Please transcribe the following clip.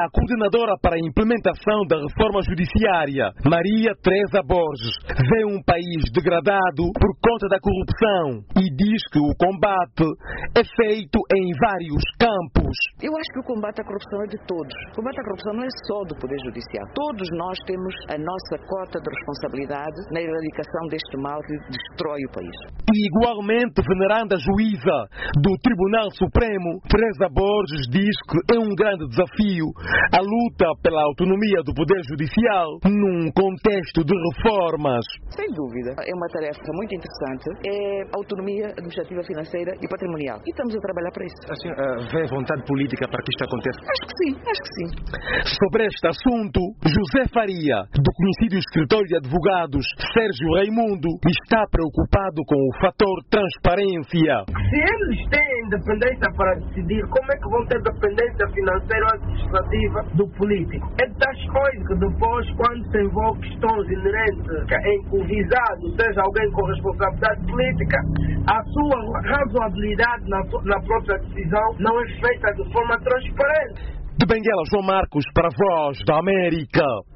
A coordenadora para a implementação da reforma judiciária, Maria Teresa Borges, vê um país degradado por conta da corrupção e diz que o combate é feito em vários campos. Eu acho que o combate à corrupção é de todos. O combate à corrupção não é só do Poder Judiciário. Todos nós temos a nossa cota de responsabilidade na erradicação deste mal que destrói o país. E igualmente, veneranda juíza do Tribunal Supremo, Teresa Borges diz que é um grande desafio a luta pela autonomia do Poder Judicial num contexto de reformas. Sem dúvida, é uma tarefa muito interessante, é autonomia administrativa, financeira e patrimonial. E estamos a trabalhar para isso. Assim, vê vontade política para que isto aconteça? Acho que sim, acho que sim. Sobre este assunto, José Faria, do conhecido escritório de advogados Sérgio Raimundo, está preocupado com o fator transparência. Se eles têm independência para decidir, como é que vão ter dependência financeira ou administrativa do político? É das coisas que depois, quando se envolve questões inerentes em que o visado seja alguém com responsabilidade política, a sua razoabilidade na própria decisão não é feita de forma transparente. De Benguela, João Marcos, para a Voz da América.